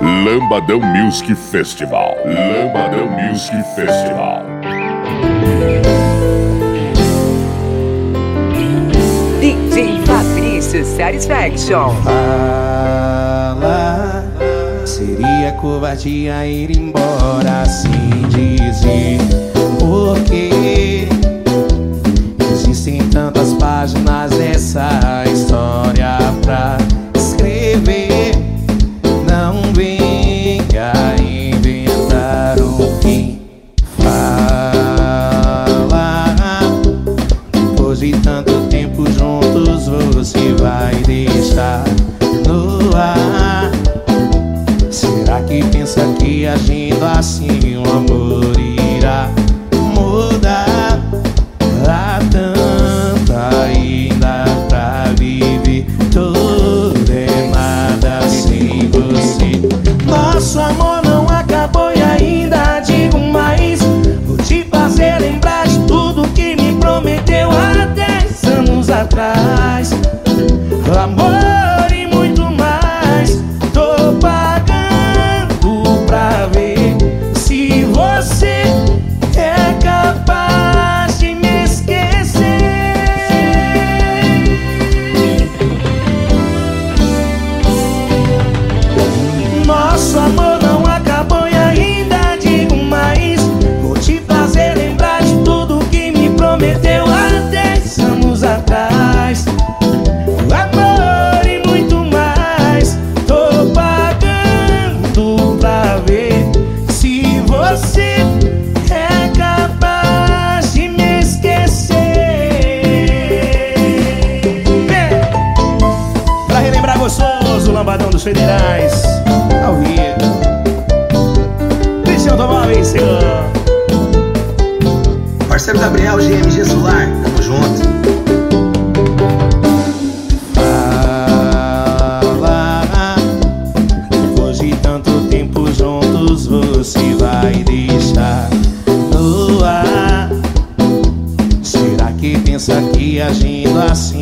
Lambadão Music Festival. Lambadão Music Festival. DJ Fabrício Satisfaction. Fala, seria covardia ir embora sem dizer porquê. Existem tantas páginas dessa história pra escrever. Não venha inventar o fim. Fala, depois de tanto tempo juntos você vai deixar no ar. Será que pensa que agindo assim o amor irá mudar? Há tanta ainda pra viver, tudo é nada sem você. Nosso amor não acabou e ainda digo mais. Vou te fazer lembrar de tudo que me prometeu há 10 anos atrás. Amor e muito mais. Tô pagando pra ver se você é capaz de me esquecer. Nosso amor não acabou e ainda digo mais. Vou te fazer lembrar de tudo que me prometeu há 10 anos atrás. Amor e muito mais. Tô pagando pra ver se você é capaz de me esquecer. Pra relembrar gostoso, o Lambadão dos Federais ao vivo. Deixa eu tomar uma vez, senhor. Parceiro Gabriel, GMG Solar, tamo junto. Fala, depois de tanto tempo juntos você vai deixar no ar. Será que pensa que agindo assim